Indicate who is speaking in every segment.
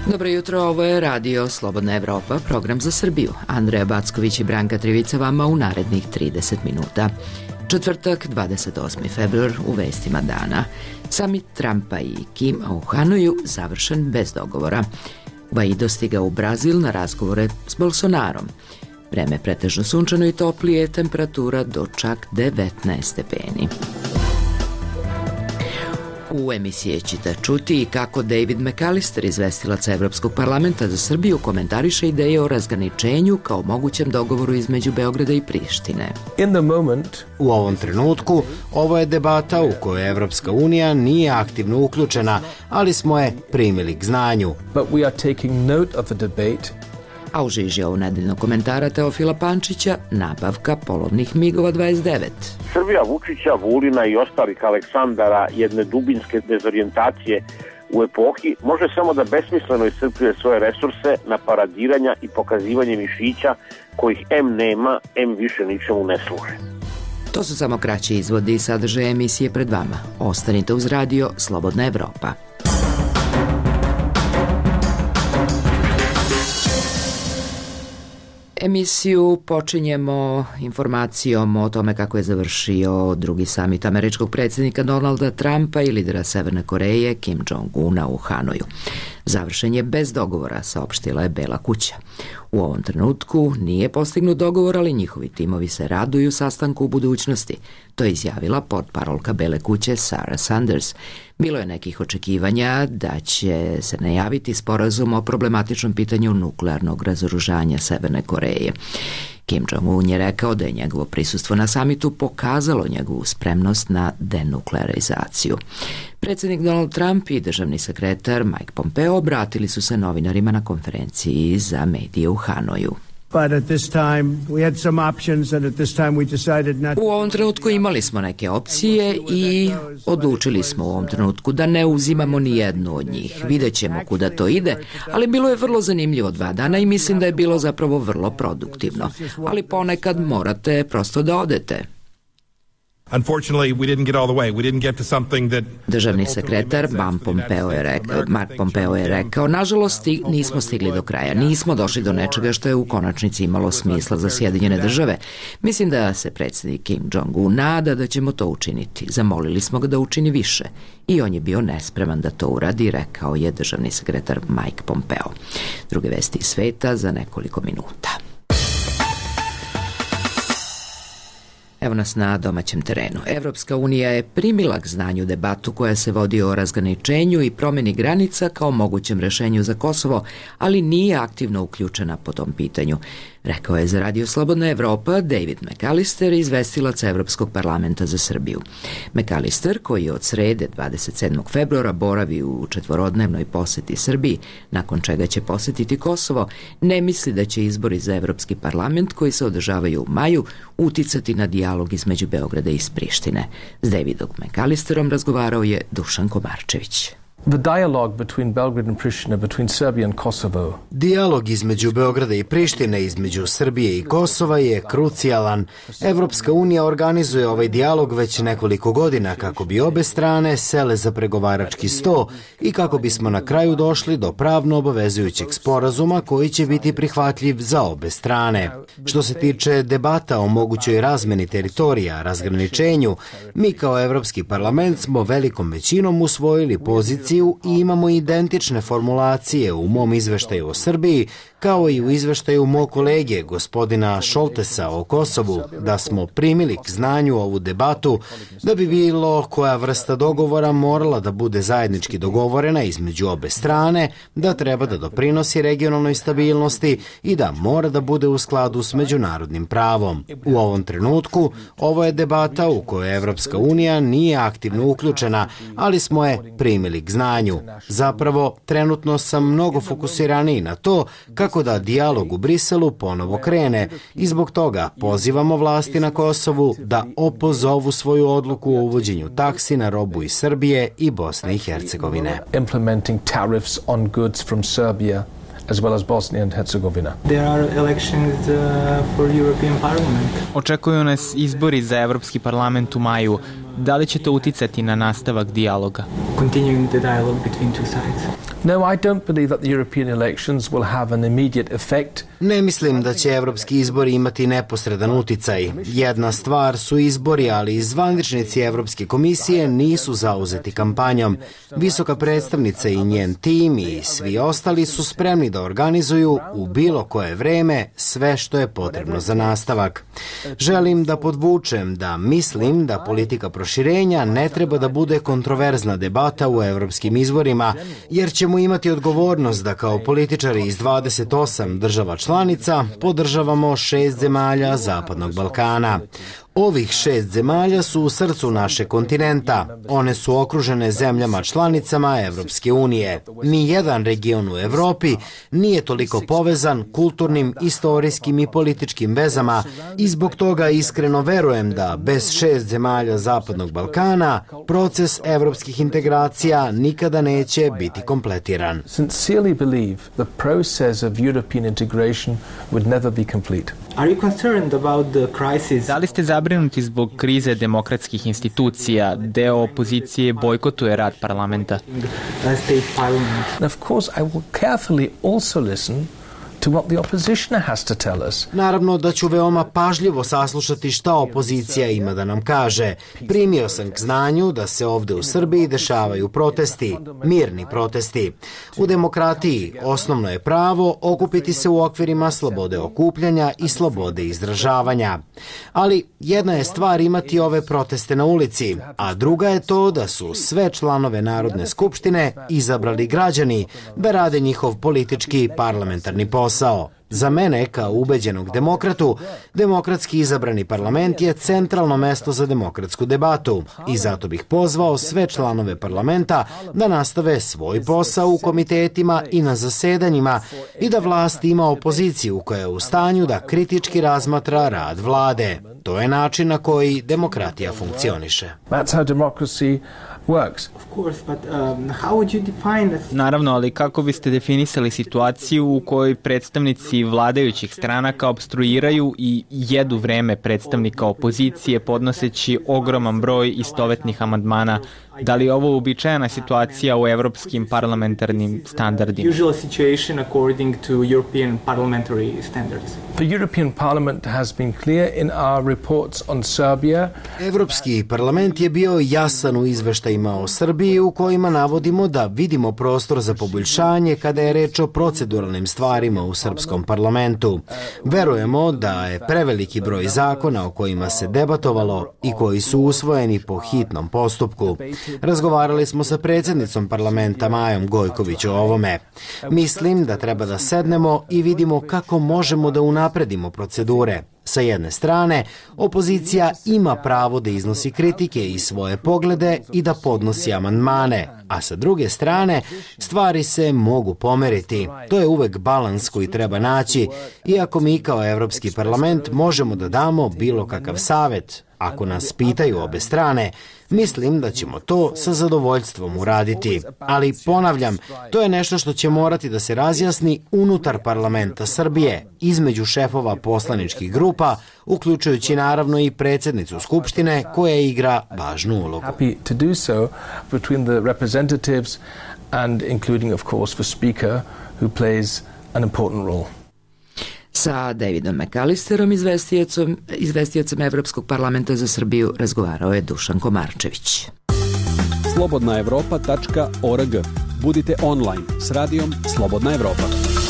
Speaker 1: Dobro jutro, ovo je Radio Slobodna Evropa, program za Srbiju. Andreja Backović i Branka Trivica vama u narednih 30 minuta. Četvrtak, 28. februar, u vestima dana. Samit Trumpa i Kima u Hanoju završen bez dogovora. Guaido stigao u Brazil na razgovore s Bolsonarom. Vreme pretežno sunčano i toplije, temperatura do čak 19 stepeni. U emisiji ćete čuti i kako David McAllister, izvestilac Evropskog parlamenta za Srbiju, komentariše ideje o razgraničenju kao mogućem dogovoru između Beograda i Prištine.
Speaker 2: U ovom trenutku ovo je debata u kojoj Evropska unija nije aktivno uključena, ali smo je primili k znanju.
Speaker 1: A u žiži ovog nedeljnog komentara Teofila Pančića, nabavka polovnih MiG-ova 29.
Speaker 3: Srbija Vučića, Vulina i ostalih Aleksandara jedne dubinske dezorijentacije u epohi može samo da besmisleno iscrpljuje svoje resurse na paradiranja i pokazivanje mišića kojih M nema, M više ničemu ne služe.
Speaker 1: To su samo kraći izvodi i sadržaje emisije pred vama. Ostanite uz radio Slobodna Evropa. Emisiju počinjemo informacijom o tome kako je završio drugi samit američkog predsjednika Donalda Trumpa i lidera Severne Koreje Kim Jong-una u Hanoju. Završen je bez dogovora, saopštila je Bela kuća. U ovom trenutku nije postignut dogovor, ali njihovi timovi se raduju sastanku u budućnosti. To je izjavila portparolka Bele kuće Sarah Sanders. Bilo je nekih očekivanja da će se najaviti sporazum o problematičnom pitanju nuklearnog razoružanja Severne Koreje. Kim Jong-un je rekao da je njegovo prisustvo na samitu pokazalo njegovu spremnost na denuklearizaciju. Predsjednik Donald Trump i državni sekretar Mike Pompeo obratili su se novinarima na konferenciji za medije u Hanoju. U ovom trenutku imali smo neke opcije i odlučili smo u ovom trenutku da ne uzimamo ni jednu od njih. Vidjet ćemo kuda to ide, ali bilo je vrlo zanimljivo 2 dana i mislim da je bilo zapravo vrlo produktivno. Ali ponekad morate prosto da odete. Državni sekretar Mark Pompeo je rekao, nažalost nismo stigli do kraja, nismo došli do nečega što je u konačnici imalo smisla za Sjedinjene države. Mislim da se predsjednik Kim Jong-un nada da ćemo to učiniti. Zamolili smo ga da učini više i on je bio nespreman da to uradi, rekao je državni sekretar Mike Pompeo. Druge vesti iz sveta za nekoliko minuta. Evo nas na domaćem terenu. Evropska unija je primila k znanju debatu koja se vodi o razgraničenju i promjeni granica kao mogućem rešenju za Kosovo, ali nije aktivno uključena po tom pitanju. Rekao je za Radio Slobodna Evropa David McAllister, izvestilac Evropskog parlamenta za Srbiju. McAllister, koji je od srede 27. februara boravi u 4-dnevnoj poseti Srbiji, nakon čega će posetiti Kosovo, ne misli da će izbori za Evropski parlament koji se održavaju u maju uticati na dijalog između Beograda i Prištine. S Davidom McAllisterom razgovarao je Dušan Komarčević.
Speaker 2: Dijalog između Beograda i Prištine, između Srbije i Kosova je krucijalan. Evropska unija organizuje ovaj dijalog već nekoliko godina kako bi obe strane sele za pregovarački sto i kako bismo na kraju došli do pravno obavezujućeg sporazuma koji će biti prihvatljiv za obe strane. Što se tiče debata o mogućoj razmeni teritorija, razgraničenju, mi kao Evropski parlament smo velikom većinom usvojili poziciju i imamo identične formulacije u mom izveštaju o Srbiji, kao i u izveštaju mog kolege, gospodina Šoltesa o Kosovu, da smo primili k znanju ovu debatu, da bi bilo koja vrsta dogovora morala da bude zajednički dogovorena između obe strane, da treba da doprinosi regionalnoj stabilnosti i da mora da bude u skladu s međunarodnim pravom. U ovom trenutku ovo je debata u kojoj Evropska unija nije aktivno uključena, ali smo je primili k znanju. Zapravo, trenutno sam mnogo fokusiraniji na to kako da dijalog u Briselu ponovo krene i zbog toga pozivamo vlasti na Kosovu da opozovu svoju odluku o uvođenju taksi na robu iz Srbije i Bosne i Hercegovine.
Speaker 4: Implementing tariffs on goods from Serbia as well as Bosnia and Herzegovina.
Speaker 5: There are elections for European Parliament.
Speaker 6: Očekuju nas izbori za Evropski parlament u maju.
Speaker 5: Da li će to uticati na nastavak dijaloga?
Speaker 6: Continuing the dialogue between two sides.
Speaker 4: No, I don't believe that the European elections will have an immediate effect.
Speaker 2: Ne mislim da će evropski izbori imati neposredan uticaj. Jedna stvar su izbori, ali zvaničnici Evropske komisije nisu zauzeti kampanjom. Visoka predstavnica i njen tim i svi ostali su spremni da organizuju u bilo koje vreme sve što je potrebno za nastavak. Želim da podvučem da mislim da politika proširenja ne treba da bude kontroverzna debata u evropskim izborima, jer ćemo imati odgovornost da kao političari iz 28 država članica podržavamo 6 zemalja Zapadnog Balkana. Ovih 6 zemalja su u srcu našeg kontinenta. One su okružene zemljama članicama Evropske unije. Nijedan region u Evropi nije toliko povezan kulturnim, istorijskim i političkim vezama i zbog toga iskreno verujem da bez 6 zemalja Zapadnog Balkana proces evropskih integracija nikada neće biti kompletiran.
Speaker 4: Sincerely believe the process of European integration would never be complete.
Speaker 6: Are you concerned about the crisis?
Speaker 5: Da li ste zabrinuti zbog krize demokratskih institucija? Deo opozicije bojkotuje rad parlamenta.
Speaker 6: State parliament.
Speaker 4: And of course, I will carefully also listen to what the opposition has to tell us.
Speaker 2: Naravno da ću veoma pažljivo saslušati šta opozicija ima da nam kaže. Primio sam k znanju da se ovde u Srbiji dešavaju protesti, mirni protesti. U demokratiji osnovno je pravo okupiti se u okvirima slobode okupljanja i slobode izražavanja. Ali jedna je stvar imati ove proteste na ulici, a druga je to da su sve članove Narodne skupštine izabrali građani da rade njihov politički parlamentarni posao. Za mene, kao ubeđenog demokratu, demokratski izabrani parlament je centralno mesto za demokratsku debatu i zato bih pozvao sve članove parlamenta da nastave svoj posao u komitetima i na zasedanjima i da vlast ima opoziciju koja je u stanju da kritički razmatra rad vlade. To je način na koji demokratija funkcioniše.
Speaker 4: That's how democracy works.
Speaker 6: Of course, but how would you define that?
Speaker 5: Naravno, ali kako biste definisali situaciju u kojoj predstavnici vladajućih stranaka opstruiraju i jedu vreme predstavnika opozicije podnoseći ogroman broj istovetnih amandmana? Da li je ovo uobičajena situacija u evropskim parlamentarnim standardima?
Speaker 6: Usual situation according to European parliamentary standards.
Speaker 4: The European Parliament has been clear in our reports on Serbia.
Speaker 2: Evropski parlament je bio jasan u izveštajima o Srbiji u kojima navodimo da vidimo prostor za poboljšanje kada je reč o proceduralnim stvarima u srpskom parlamentu. Verujemo da je preveliki broj zakona o kojima se debatovalo i koji su usvojeni po hitnom postupku. Razgovarali smo sa predsjednicom parlamenta Majom Gojković o ovome. Mislim da treba da sednemo i vidimo kako možemo da unapredimo procedure. Sa jedne strane, opozicija ima pravo da iznosi kritike i svoje poglede i da podnosi amandmane, a sa druge strane, stvari se mogu pomeriti. To je uvek balans koji treba naći, iako mi kao Evropski parlament možemo da damo bilo kakav savet. Ako nas pitaju obe strane, mislim da ćemo to sa zadovoljstvom uraditi. Ali ponavljam, to je nešto što će morati da se razjasni unutar parlamenta Srbije, između šefova poslaničkih grupa, uključujući naravno i predsjednicu Skupštine koja igra važnu ulogu.
Speaker 4: Happy to do so between the representatives and including of course the speaker who plays an important role.
Speaker 1: Sa Davidom McAllisterom, izvestiocem Evropskog parlamenta za Srbiju, razgovarao je Dušan Komarčević.
Speaker 7: slobodnaevropa.org. Budite online s radijom Slobodna Evropa.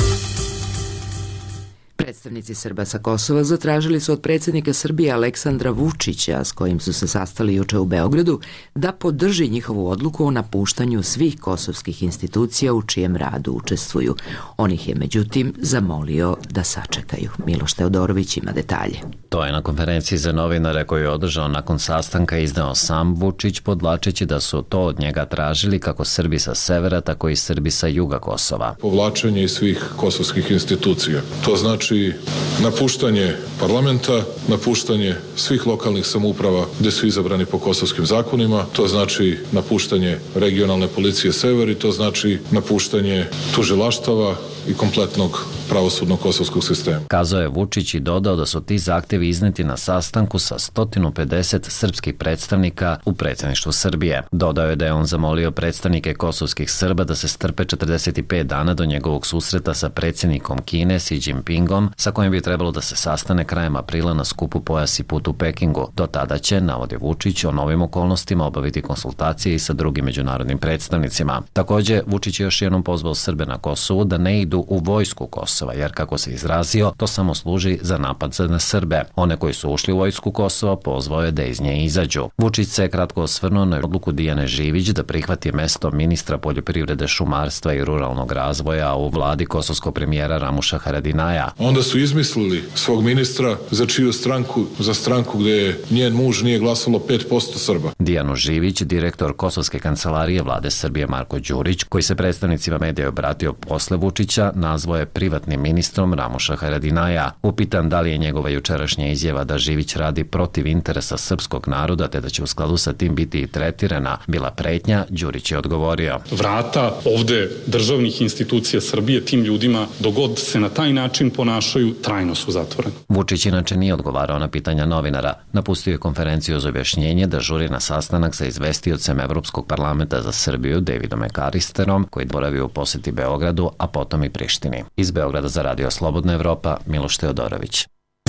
Speaker 1: Predstavnici Srba sa Kosova zatražili su od predsjednika Srbije Aleksandra Vučića, s kojim su se sastali juče u Beogradu, da podrži njihovu odluku o napuštanju svih kosovskih institucija u čijem radu učestvuju. On ih je međutim zamolio da sačekaju. Miloš Teodorović ima detalje.
Speaker 8: To je na konferenciji za novinare koju je održao nakon sastanka izneo sam Vučić, podvlačeći da su to od njega tražili kako Srbi sa severa, tako i Srbi sa juga Kosova.
Speaker 9: Povlačenje iz svih kosovskih institucija. To znači napuštanje parlamenta, napuštanje svih lokalnih samouprava gde su izabrani po kosovskim zakonima, to znači napuštanje regionalne policije sever i to znači napuštanje tužilaštava i kompletnog pravosudnog kosovskog sistema.
Speaker 8: Kazao je Vučić i dodao da su ti zahtevi izneti na sastanku sa 150 srpskih predstavnika u predsjedništvu Srbije. Dodao je da je on zamolio predstavnike kosovskih Srba da se strpe 45 dana do njegovog susreta sa predsjednikom Kine Xi Jinpingom, sa kojim bi trebalo da se sastane krajem aprila na skupu Pojas i put u Pekingu. Do tada će, navodi Vučić, o novim okolnostima obaviti konsultacije i sa drugim međunarodnim predstavnicima. Također, Vučić je još jednom pozvao Srbe na Kosovu da ne idu u vojsku Kosova, jer kako se izrazio, to samo služi za napad na Srbe. One koji su ušli u vojsku Kosova pozvao je da iz nje izađu. Vučić se kratko osvrnuo na odluku Dijane Živić da prihvati mesto ministra poljoprivrede, šumarstva i ruralnog razvoja u vladi kosovskog premijera Ramuša Haradinaja.
Speaker 9: Onda su izmislili svog ministra za čiju stranku, za stranku gdje je njen muž nije glasalo 5% Srba.
Speaker 8: Dijanu Živić, direktor Kosovske kancelarije vlade Srbije Marko Đurić, koji se predstavnicima medija obratio posle Vučića, nazvao je privatnim ministrom Ramuša Haradinaja. Upitan da li je njegova jučerašnja izjava da Živić radi protiv interesa srpskog naroda te da će u skladu sa tim biti i tretirana bila pretnja, Đurić je odgovorio:
Speaker 10: vrata ovde državnih institucija Srbije tim ljudima, dogod se na taj način ponašaju, trajno su zatvoreni.
Speaker 8: Vučić inače nije odgovarao na pitanja novinara. Napustio je konferenciju za objašnjenje da žuri na sastanak sa izvestiocem Evropskog parlamenta za Srbiju Davidom McAllisterom, koji boravio u poseti Beogradu, a potom i Prištini. Iz Beograda za Radio Slobodna Evropa, Miloš Teodorović.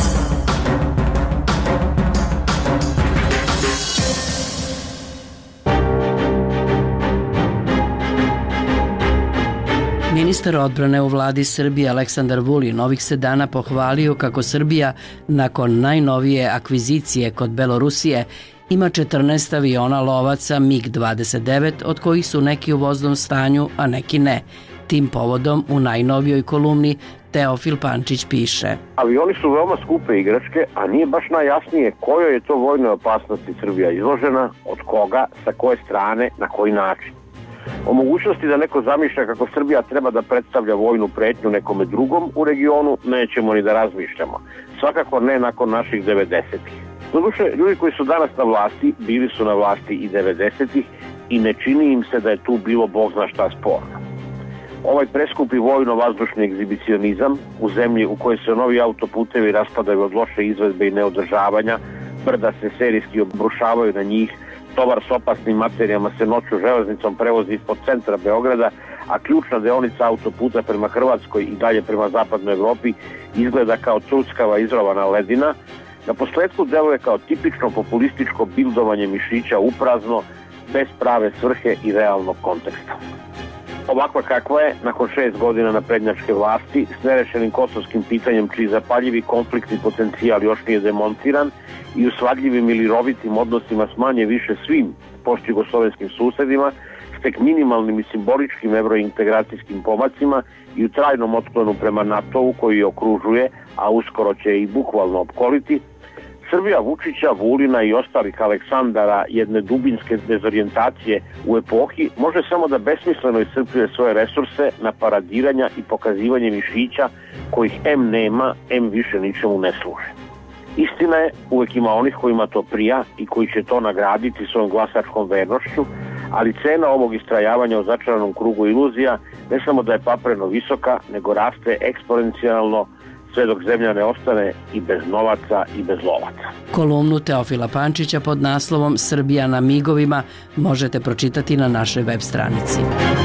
Speaker 11: Ministar odbrane u vladi Srbije Aleksandar Vulin ovih se dana pohvalio kako Srbija nakon najnovije akvizicije kod Belorusije ima 14 aviona lovaca MiG-29, od kojih su neki u voznom stanju, a neki ne. Tim povodom u najnovijoj kolumni Teofil Pančić piše:
Speaker 3: avioni su veoma skupe igračke, a nije baš najjasnije kojoj je to vojnoj opasnosti Srbija izložena, od koga, sa koje strane, na koji način. O mogućnosti da neko zamišlja kako Srbija treba da predstavlja vojnu pretnju nekome drugom u regionu nećemo ni da razmišljamo. Svakako ne nakon naših 90-ih. Doduše, ljudi koji su danas na vlasti bili su na vlasti i 90-ih i ne čini im se da je tu bilo bog zna šta sporno. Ovaj preskupi vojno-vazdušni egzibicionizam u zemlji u kojoj se novi autoputevi raspadaju od loše izvedbe i neodržavanja, brda se serijski obrušavaju na njih, tovar s opasnim materijama se noću železnicom prevozi ispod centra Beograda, a ključna deonica autoputa prema Hrvatskoj i dalje prema zapadnoj Evropi izgleda kao truckava izrovana ledina, na posledku deluje kao tipično populističko bildovanje mišića uprazno, bez prave svrhe i realnog konteksta. Ovakva kakva je, nakon 6 godina naprednjačke vlasti, s nerešenim kosovskim pitanjem čiji zapaljivi konfliktni potencijal još nije demontiran i u svadljivim ili rovitim odnosima s manje više svim postjugoslovenskim susedima, s tek minimalnim i simboličkim evrointegracijskim pomacima i u trajnom otklonu prema NATO-u koji je okružuje, a uskoro će i bukvalno opkoliti, Srbija Vučića, Vulina i ostalih Aleksandara jedne dubinske dezorijentacije u epohi može samo da besmisleno iscrpljuje svoje resurse na paradiranja i pokazivanje mišića kojih M nema, M više ničemu ne služe. Istina je, uvek ima onih kojima to prija i koji će to nagraditi svojom glasačkom vernošću, ali cena ovog istrajavanja u začaranom krugu iluzija ne samo da je papreno visoka, nego raste eksponencijalno sve dok zemlja ne ostane i bez novaca i bez lovaca.
Speaker 11: Kolumnu Teofila Pančića pod naslovom Srbija na migovima možete pročitati na našoj web stranici.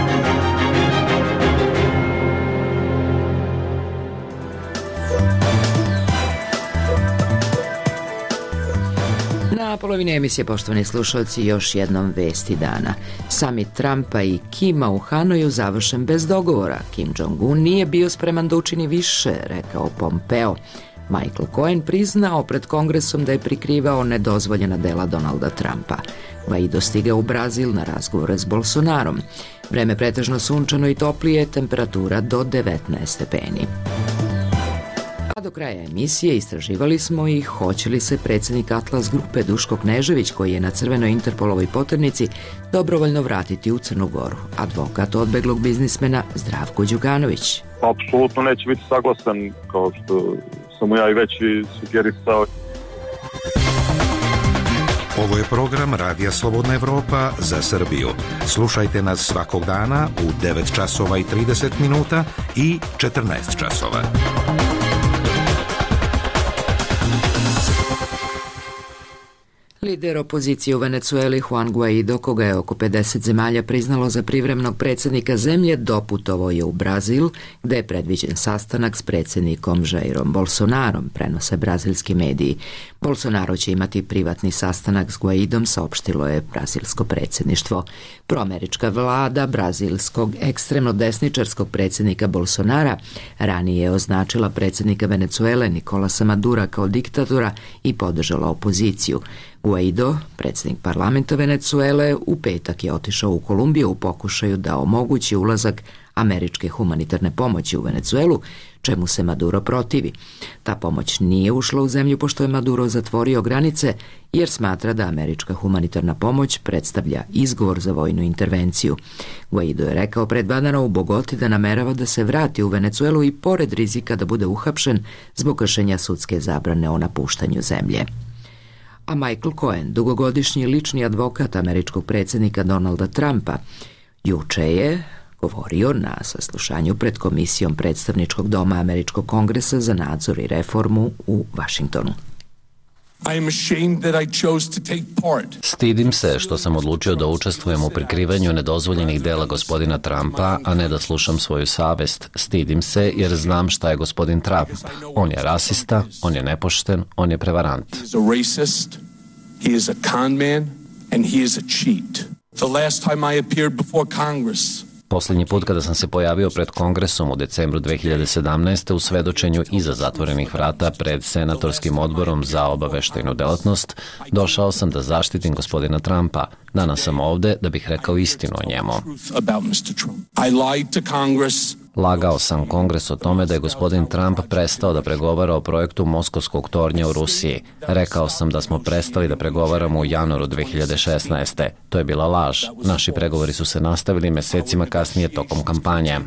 Speaker 1: Na polovini emisije, poštovani slušalci, još jednom vesti dana. Samit Trumpa i Kima u Hanoju završen bez dogovora. Kim Jong-un nije bio spreman da učini više, rekao Pompeo. Michael Cohen priznao pred kongresom da je prikrivao nedozvoljena dela Donalda Trumpa. Guaido stigao u Brazil na razgovore s Bolsonarom. Vreme pretežno sunčano i toplije, temperatura do 19 stepeni. A do kraja emisije istraživali smo i hoće li se predsjednik Atlas grupe Duško Knežević, koji je na crvenoj Interpolovoj poternici, dobrovoljno vratiti u Crnu Goru. Advokat odbeglog biznismena Zdravko Đukanović.
Speaker 12: Apsolutno neće biti saglasan, kao što sam mu ja i već sugerisao.
Speaker 13: Ovo je program Radija Slobodna Evropa za Srbiju. Slušajte nas svakog dana u 9 časova i 30 minuta i 14 časova.
Speaker 1: Lider opozicije u Venecueli Juan Guaido, koga je oko 50 zemalja priznalo za privremenog predsjednika zemlje, doputovao je u Brazil, gde je predviđen sastanak s predsjednikom Jairom Bolsonarom, prenose brazilski mediji. Bolsonaro će imati privatni sastanak s Guaidom, saopštilo je brazilsko predsjedništvo. Proamerička vlada brazilskog ekstremno desničarskog predsjednika Bolsonara ranije je označila predsjednika Venecuele Nicolasa Madura kao diktatora i podržala opoziciju. Guaido, predsjednik parlamenta Venecuele, u petak je otišao u Kolumbiju u pokušaju da omogući ulazak američke humanitarne pomoći u Venecuelu, čemu se Maduro protivi. Ta pomoć nije ušla u zemlju pošto je Maduro zatvorio granice jer smatra da američka humanitarna pomoć predstavlja izgovor za vojnu intervenciju. Guaido je rekao pred 2 dana u Bogoti da namerava da se vrati u Venecuelu i pored rizika da bude uhapšen zbog kršenja sudske zabrane o napuštanju zemlje. A Michael Cohen, dugogodišnji lični advokat američkog predsjednika Donalda Trumpa, juče je govorio na saslušanju pred Komisijom predstavničkog doma Američkog kongresa za nadzor i reformu u Vašingtonu.
Speaker 8: Stidim se što sam odlučio da učestvujem u prikrivanju nedozvoljenih dela gospodina Trumpa, a ne da slušam svoju savest. Stidim se jer znam šta je gospodin Trump. On je rasista, on je nepošten, on je prevarant.
Speaker 14: He is a con man and he is a cheat. The last time I appeared before Congress,
Speaker 8: Poslednji put kada sam se pojavio pred Kongresom u decembru 2017. u svedočenju iza zatvorenih vrata pred Senatorskim odborom za obaveštajnu delatnost, došao sam da zaštitim gospodina Trumpa. Danas sam ovde da bih rekao istinu o njemu. Lagao sam Kongres o tome da je gospodin Trump prestao da pregovara o projektu Moskovskog tornja u Rusiji. Rekao sam da smo prestali da pregovaramo u januaru 2016. To je bila laž. Naši pregovori su se nastavili mesecima kasnije tokom kampanje.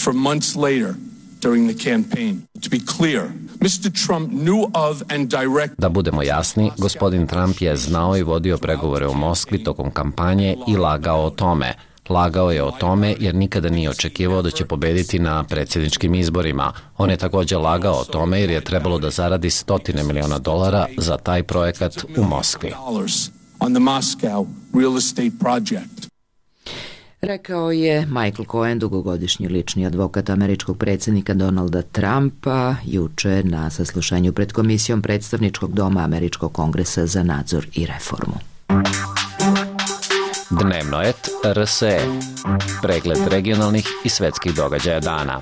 Speaker 8: Da budemo jasni, gospodin Trump je znao i vodio pregovore u Moskvi tokom kampanje i lagao o tome. Lagao je o tome jer nikada nije očekivao da će pobediti na predsjedničkim izborima. On je također lagao o tome jer je trebalo da zaradi $100 miliona za taj projekat u Moskvi.
Speaker 1: Rekao je Michael Cohen, dugogodišnji lični advokat američkog predsjednika Donalda Trumpa, juče na saslušanju pred Komisijom predstavničkog doma Američkog kongresa za nadzor i reformu.
Speaker 8: Dnevnoet RSE. Pregled regionalnih i svetskih događaja dana.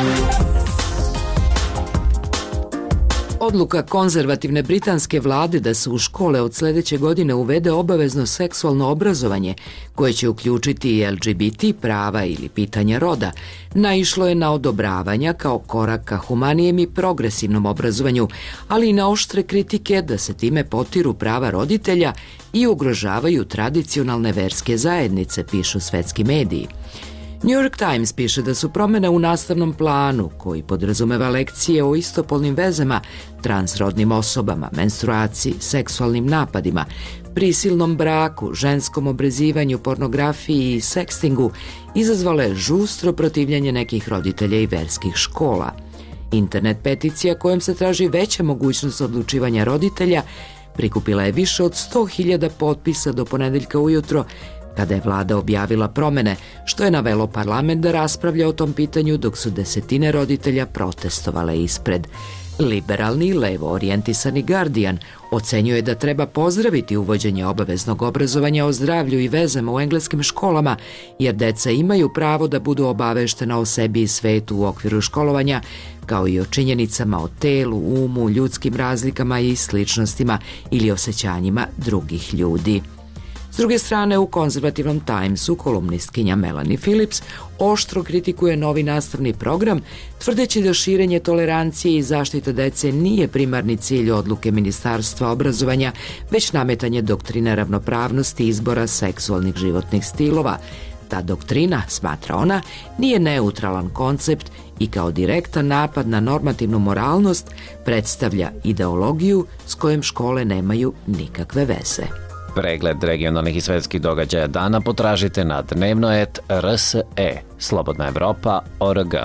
Speaker 1: Odluka konzervativne britanske vlade da se u škole od sljedeće godine uvede obavezno seksualno obrazovanje koje će uključiti i LGBT prava ili pitanja roda, naišlo je na odobravanja kao korak ka humanijem i progresivnom obrazovanju, ali i na oštre kritike da se time potiru prava roditelja i ugrožavaju tradicionalne verske zajednice, pišu svetski mediji. New York Times piše da su promjene u nastavnom planu, koji podrazumeva lekcije o istopolnim vezama, transrodnim osobama, menstruaciji, seksualnim napadima, prisilnom braku, ženskom obrezivanju, pornografiji i sekstingu, izazvale žustro protivljenje nekih roditelja i verskih škola. Internet peticija kojom se traži veća mogućnost odlučivanja roditelja prikupila je više od 100.000 potpisa do ponedeljka ujutro, kada je vlada objavila promene, što je navelo parlament da raspravlja o tom pitanju dok su desetine roditelja protestovale ispred. Liberalni, levo orijentisani Guardian ocenjuje da treba pozdraviti uvođenje obaveznog obrazovanja o zdravlju i vezama u engleskim školama, jer deca imaju pravo da budu obaveštena o sebi i svetu u okviru školovanja, kao i o činjenicama o telu, umu, ljudskim razlikama i sličnostima ili osjećanjima drugih ljudi. S druge strane, u konzervativnom Timesu kolumnistkinja Melanie Phillips oštro kritikuje novi nastavni program, tvrdeći da širenje tolerancije i zaštita dece nije primarni cilj odluke Ministarstva obrazovanja, već nametanje doktrine ravnopravnosti izbora seksualnih životnih stilova. Ta doktrina, smatra ona, nije neutralan koncept i kao direktan napad na normativnu moralnost predstavlja ideologiju s kojom škole nemaju nikakve veze.
Speaker 8: Pregled regionalnih i svetskih događaja dana potražite na dnevnoet.rse, slobodnaevropa.org.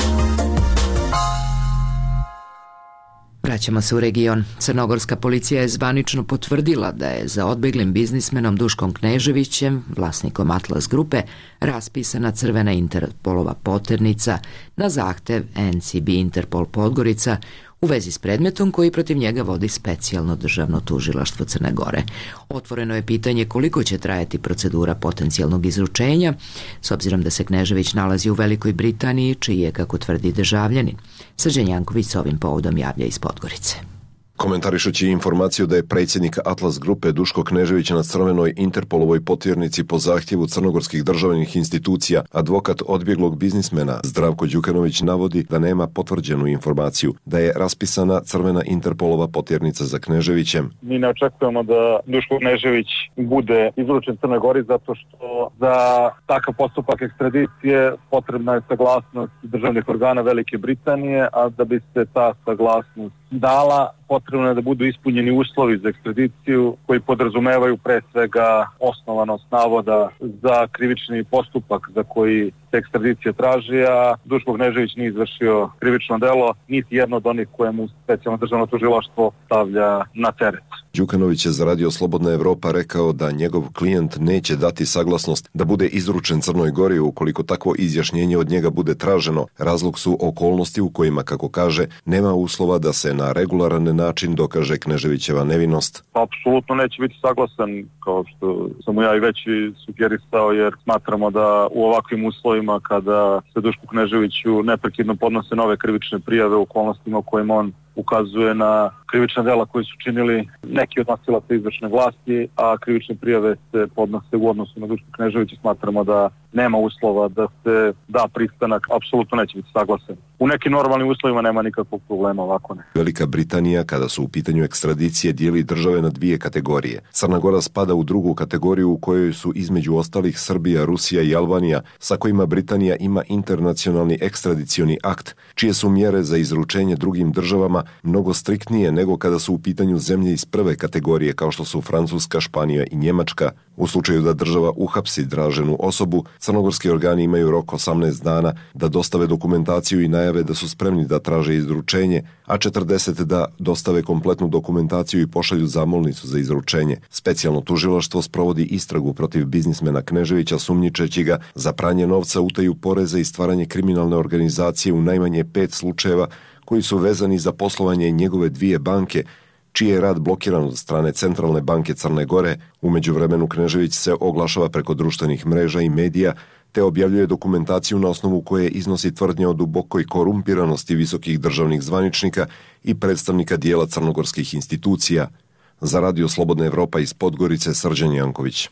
Speaker 1: Vraćamo se u region. Crnogorska policija je zvanično potvrdila da je za odbeglim biznismenom Duškom Kneževićem, vlasnikom Atlas grupe, raspisana crvena Interpolova poternica na zahtev NCB Interpol Podgorica u vezi s predmetom koji protiv njega vodi specijalno državno tužilaštvo Crne Gore. Otvoreno je pitanje koliko će trajati procedura potencijalnog izručenja, s obzirom da se Knežević nalazi u Velikoj Britaniji, čiji je, kako tvrdi, državljanin. Srđan Janković s ovim povodom javlja iz Podgorice.
Speaker 15: Komentarišući informaciju da je predsjednik Atlas grupe Duško Knežević na crvenoj Interpolovoj potjernici po zahtjevu crnogorskih državnih institucija, advokat odbjeglog biznismena Zdravko Đukanović navodi da nema potvrđenu informaciju da je raspisana crvena Interpolova potjernica za Kneževićem.
Speaker 12: Mi ne očekujemo da Duško Knežević bude izručen Crnoj Gori zato što za takav postupak ekstradicije potrebna je saglasnost državnih organa Velike Britanije, a da bi se ta saglasnost dala, potrebno je da budu ispunjeni uslovi za ekstradiciju koji podrazumevaju pre svega osnovanost navoda za krivični postupak za koji se ekstradicija traži, a Duško Knežević nije izvršio krivično delo, niti jedno od onih koje mu specijalno državno tužilaštvo stavlja na teret.
Speaker 15: Đukanović je za Radio Slobodna Evropa rekao da njegov klijent neće dati saglasnost da bude izručen Crnoj Gori ukoliko takvo izjašnjenje od njega bude traženo. Razlog su okolnosti u kojima, kako kaže, nema uslova da se na regularan način dokaže Kneževićeva nevinost.
Speaker 12: Apsolutno neće biti saglasan, kao što sam mu ja i već sugerisao, jer smatramo da u ovakvim uslovima kada se Dušku Kneževiću neprekidno podnose nove krivične prijave u okolnostima u kojima on ukazuje na krivična dela koji su činili neki od nosilaca izvršne vlasti, a krivične prijave se podnose u odnosu na Dušku Kneževića, smatramo da nema uslova da se da pristanak, apsolutno neće biti saglasan. U nekim normalnim uslovima nema nikakvog problema, ovako ne.
Speaker 15: Velika Britanija, kada su u pitanju ekstradicije, dijeli države na dvije kategorije. Crna Gora spada u drugu kategoriju u kojoj su između ostalih Srbija, Rusija i Albanija, sa kojima Britanija ima internacionalni ekstradicioni akt, čije su mjere za izručenje drugim državama mnogo striktnije nego kada su u pitanju zemlje iz prve kategorije kao što su Francuska, Španija i Njemačka. U slučaju da država uhapsi traženu osobu, crnogorski organi imaju rok 18 dana da dostave dokumentaciju i najave da su spremni da traže izručenje, a 40 da dostave kompletnu dokumentaciju i pošalju zamolnicu za izručenje. Specijalno tužilaštvo sprovodi istragu protiv biznismena Kneževića, sumnjičeći ga za pranje novca, utaju poreza i stvaranje kriminalne organizacije u najmanje 5 slučajeva koji su vezani za poslovanje njegove dvije banke, čiji je rad blokiran od strane Centralne banke Crne Gore. U međuvremenu Knežević se oglašava preko društvenih mreža i medija, te objavljuje dokumentaciju na osnovu koje iznosi tvrdnje o dubokoj korumpiranosti visokih državnih zvaničnika i predstavnika dijela crnogorskih institucija. Za Radio Slobodna Evropa iz Podgorice, Srđan Janković.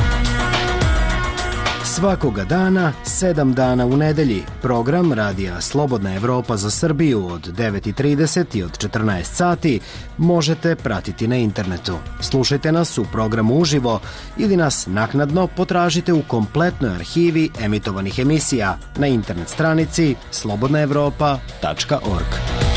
Speaker 2: Svakoga dana, 7 dana u nedelji, program Radija Slobodna Evropa za Srbiju od 9:30 i od 14 sati možete pratiti na internetu. Slušajte nas u programu uživo ili nas naknadno potražite u kompletnoj arhivi emitovanih emisija na internet stranici slobodnaevropa.org.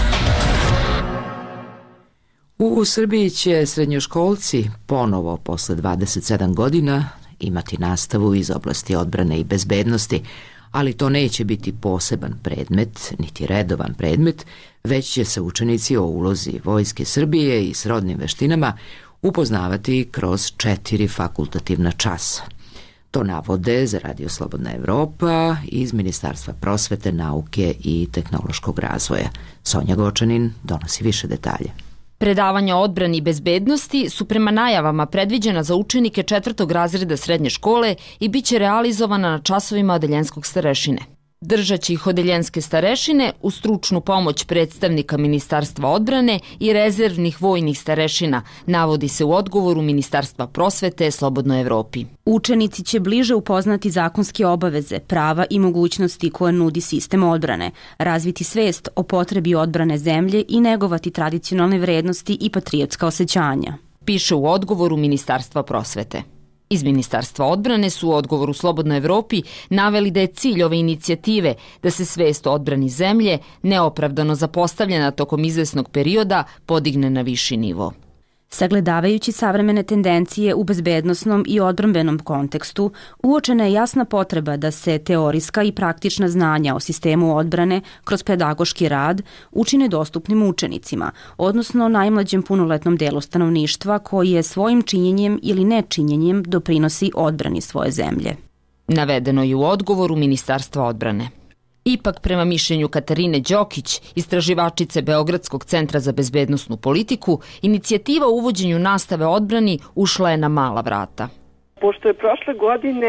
Speaker 1: U Srbiji će srednjoškolci ponovo posle 27 godina imati nastavu iz oblasti odbrane i bezbednosti, ali to neće biti poseban predmet, niti redovan predmet, već će se učenici o ulozi Vojske Srbije i srodnim veštinama upoznavati kroz 4 fakultativna časa. To navode za Radio Slobodna Evropa iz Ministarstva prosvete, nauke i tehnološkog razvoja. Sonja Gočanin donosi više detalje.
Speaker 16: Predavanja o odbrani i bezbednosti su prema najavama predviđena za učenike 4. razreda srednje škole i bit će realizovana na časovima odeljenskog starešine. Držaće ih odeljenske starešine uz stručnu pomoć predstavnika Ministarstva odbrane i rezervnih vojnih starešina, navodi se u odgovoru Ministarstva prosvete Slobodnoj Evropi.
Speaker 17: Učenici će bliže upoznati zakonske obaveze, prava i mogućnosti koje nudi sistem odbrane, razviti svest o potrebi odbrane zemlje i negovati tradicionalne vrednosti i patriotska osjećanja,
Speaker 16: piše u odgovoru Ministarstva prosvete. Iz Ministarstva odbrane su u odgovoru Slobodnoj Evropi naveli da je cilj ove inicijative da se svest o odbrani zemlje, neopravdano zapostavljena tokom izvesnog perioda, podigne na viši nivo.
Speaker 17: Sagledavajući savremene tendencije u bezbednosnom i odbrambenom kontekstu, uočena je jasna potreba da se teorijska i praktična znanja o sistemu odbrane kroz pedagoški rad učine dostupnim učenicima, odnosno najmlađem punoletnom delu stanovništva koji je svojim činjenjem ili nečinjenjem doprinosi odbrani svoje zemlje.
Speaker 16: Navedeno je u odgovoru Ministarstva odbrane. Ipak, prema mišljenju Katarine Đokić, istraživačice Beogradskog centra za bezbednosnu politiku, inicijativa o uvođenju nastave odbrani ušla je na mala vrata.
Speaker 18: Pošto je prošle godine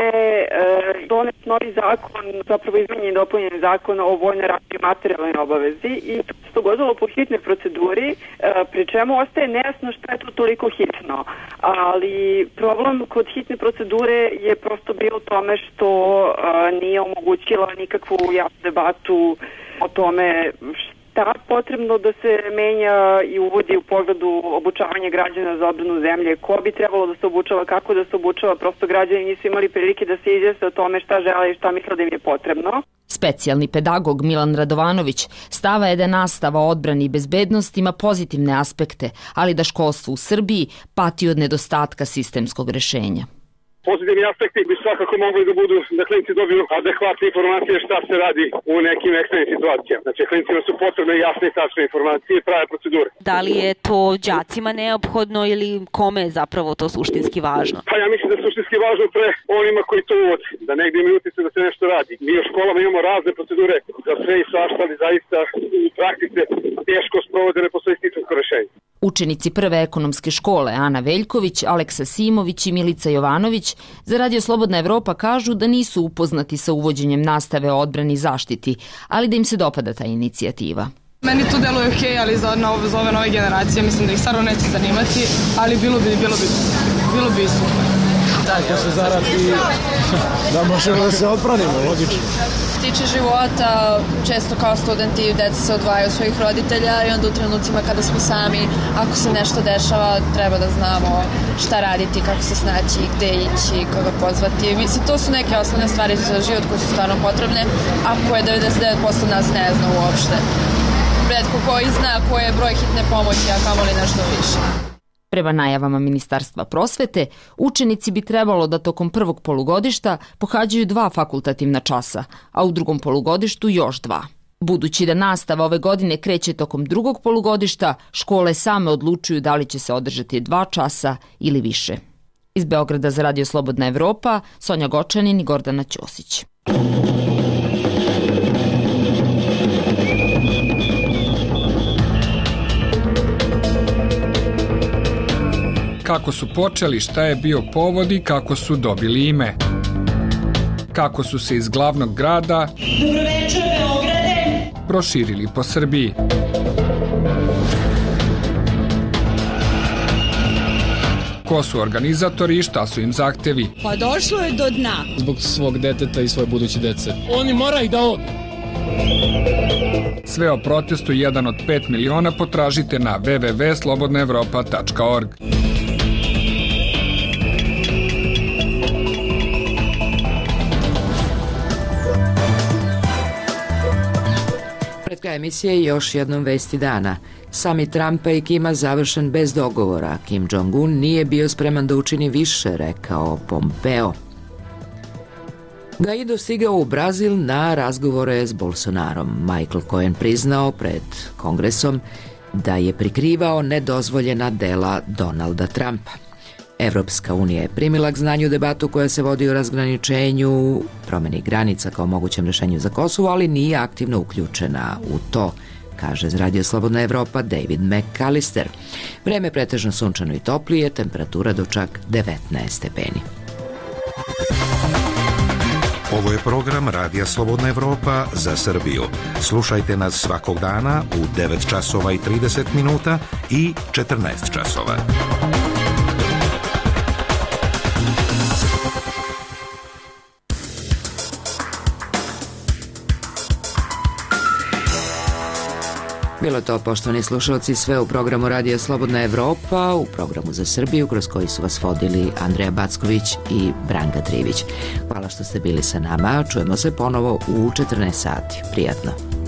Speaker 18: donet novi zakon, zapravo izmenjen i dopunjen zakon o vojnoj ratnoj i materijalnoj obavezi i to se dogodilo po hitnoj proceduri, pri čemu ostaje nejasno što je to toliko hitno. Ali problem kod hitne procedure je prosto bio u tome što nije omogućila nikakvu jasnu debatu o tome šta potrebno da se menja i uvodi u pogledu obučavanja građana za odbranu zemlje, ko bi trebalo da se obučava, kako da se obučava, prosto građani nisu imali prilike da se izjasne o tome šta žele i šta misle da im je potrebno.
Speaker 16: Specijalni pedagog Milan Radovanović stava je da nastava o odbrani i bezbednosti ima pozitivne aspekte, ali da školstvo u Srbiji pati od nedostatka sistemskog rešenja.
Speaker 19: Pozitivni aspekti bi svakako mogli da budu da klinci dobiju adekvatne informacije šta se radi u nekim ekstremnim situacijama. Znači, klincima su potrebne jasne i tačne informacije i prave procedure.
Speaker 20: Da li je to đacima neophodno ili kome je zapravo to suštinski važno?
Speaker 19: Pa ja mislim da je suštinski važno pre onima koji to uvode, da negdje imaju utice da se nešto radi. Mi u školama imamo razne procedure za sve i svašta, ali zaista u praktice teško sprovode, ne postoji sistemsko rešenje.
Speaker 16: Učenici prve ekonomske škole Ana Veljković, Aleksa Simović i Milica Jovanović za Radio Slobodna Evropa kažu da nisu upoznati sa uvođenjem nastave o odbrani i zaštiti, ali da im se dopada ta inicijativa.
Speaker 21: Meni to deluje okej, ali za ove nove generacije mislim da ih stvarno neće zanimati, ali bilo bi super.
Speaker 22: Da se zaradi da možemo da se odbranimo, logično.
Speaker 23: Tiče života, često kao studenti deca se odvajaju od svojih roditelja i onda u trenucima kada smo sami, ako se nešto dešava, treba da znamo šta raditi, kako se snaći, gde ići, koga pozvati. Mislim, to su neke osnovne stvari za život koje su stvarno potrebne, a koje 99% nas ne zna uopšte. Retko koji zna koji je broj hitne pomoći, a kamoli nešto više.
Speaker 16: Prema najavama Ministarstva prosvete, učenici bi trebalo da tokom prvog polugodišta pohađaju 2 fakultativna časa, a u drugom polugodištu još 2. Budući da nastava ove godine kreće tokom drugog polugodišta, škole same odlučuju da li će se održati 2 časa ili više. Iz Beograda za Radio Slobodna Evropa, Sonja Gočanin i Gordana Ćosić.
Speaker 24: Kako su počeli, šta je bio povod i kako su dobili ime. Kako su se iz glavnog grada
Speaker 25: Dobroveče, Beograde
Speaker 24: proširili po Srbiji. Ko su organizatori i šta su im zahtevi?
Speaker 25: Pa došlo je do dna.
Speaker 22: Zbog svog deteta i svoje buduće dece. Oni moraju da odu.
Speaker 24: Sve o protestu 1 od 5 miliona potražite na www.slobodnaevropa.org.
Speaker 1: Pred kraj emisije još jednom vesti dana. Samit Trumpa i Kima završen bez dogovora. Kim Jong-un nije bio spreman da učini više, rekao Pompeo. Guaido stigao u Brazil na razgovore s Bolsonarom. Michael Cohen priznao pred kongresom da je prikrivao nedozvoljena dela Donalda Trumpa. Evropska unija je primila k znanju debatu koja se vodi o razgraničenju, promeni granica kao mogućem rešenju za Kosovo, ali nije aktivno uključena u to, kaže za Radio Slobodna Evropa David McAllister. Vreme pretežno sunčano i toplije, temperatura do čak 19 stepeni.
Speaker 13: Ovo je program Radija Slobodna Evropa za Srbiju. Slušajte nas svakog dana u 9 časova i 30 minuta i 14 časova.
Speaker 1: Bilo to, poštovani slušalci, sve u programu Radija Slobodna Evropa, u programu za Srbiju, kroz koji su vas vodili Andreja Backović i Branka Trivić. Hvala što ste bili sa nama, čujemo se ponovo u 14 sati. Prijatno.